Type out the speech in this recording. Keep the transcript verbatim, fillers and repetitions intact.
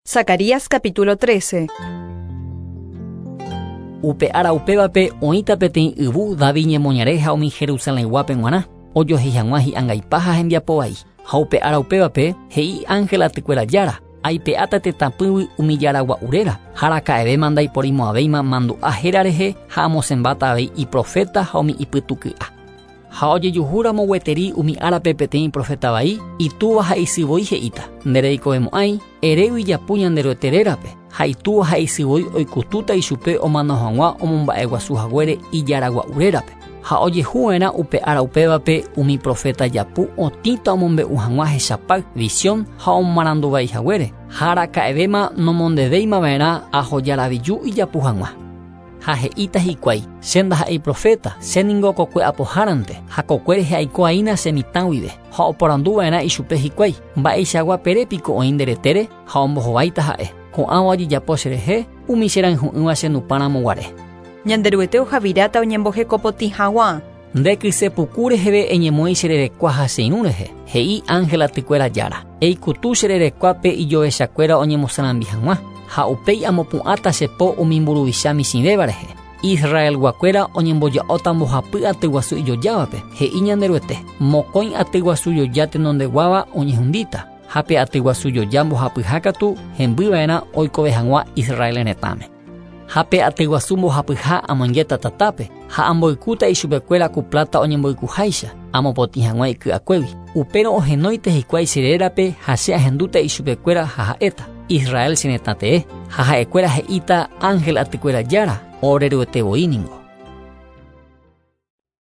Zacarías capítulo trece. Upe ara upévape oĩta peteĩ yvu David ñemoñare ha umi Jerusalén guape g̃uarã ojohéi hag̃ua hi'ãngaipa ha hembiapo vai. Ha upe ara upévape he'i ángel atykuera jára aipe'áta tetãpýgui umi jára gua'uréra ha araka'evéma ndaiporimo'ãvéima mandu'a héra rehe ha amosẽmbáta avei iprofeta ha umi ipytuky'a. Ha ojejuhúramo gueteri umi árape peteĩ profeta vai itúva ha isyvoi he'íta ndereikovemo'ãi erégui japu ñandero'eterérape ha itúva ha isyvoi oikutúta ichupe omano hag̃ua omomba'eguasuhaguére ijára gua'urérape. Ha ojehuva'erã upe ára upévape umi profeta japu otĩta omombe'u hag̃ua hechapáy visión ha omaranduvaihaguére ha araka'evéma nomondevéimava'erã ahojaraviju ijapu hag̃ua. Ha he'íta hikuái che ndaha'éi profeta chéniko kokue apohárante ha kokue rehe aiko'aína che mitãguive ha oporanduva'erã ichupe hikuái mba'eichagua perépiko oĩ nderetere ha ombohováita ha'e ko'ãva ojejapo cherehe umi cherayhu'ỹva che nupãramoguare. Ñanderuete ohavíráta oñembohekopotĩ hag̃ua. Ndekyse puku reheve eñemoĩ chererekua ha che irũ rehe he'i ángel atykuera jára eikutu chererekuápe ijoechakuéra oñemosãrambi hag̃ua. Ha upéi amopu'ãta chepo umi mburuvicha michĩvéva rehe Israel guakuéra oñemboja'óta mbohapy aty guasu ijojávape he'i ñanderuete mokõi aty guasu joja tenondeguáva oñehũndíta ha pe aty guasu joja mbohapyha katu hembyva'erã oikove hag̃ua Israel retãme. Ha pe aty guasu mbohapyha amoinggeta tatápe ha amboykúta ichupekuéra ku plata oñemboykuháicha amopotĩ hag̃ua iky'akuégui. Upérõ ohenóinte hikuái cherérape ha che ahendúta ichupekuéra ha ha'éta Israel chenetã te'ẽ ha ha'ekuéra he'íta ángel atykuera jára oreryetevoi ningo.